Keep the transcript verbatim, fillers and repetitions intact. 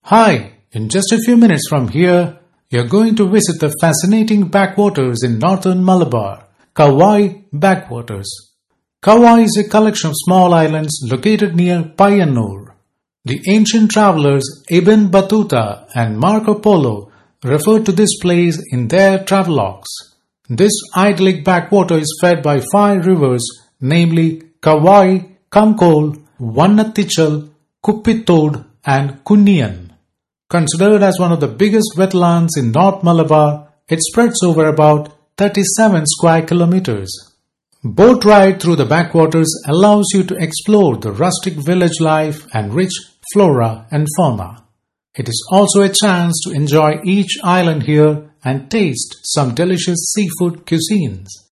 Hi, in just a few minutes from here, you're going to visit the fascinating backwaters in northern Malabar, Kauai Backwaters. Kauai is a collection of small islands located near Payyanur. The ancient travelers Ibn Battuta and Marco Polo referred to this place in their travelogues. This idyllic backwater is fed by five rivers, namely Kauai, Kamkol, Vannathichal, Kuppittodu and Kunniyan. Considered as one of the biggest wetlands in North Malabar, it spreads over about thirty-seven square kilometers. Boat ride through the backwaters allows you to explore the rustic village life and rich flora and fauna. It is also a chance to enjoy each island here and taste some delicious seafood cuisines.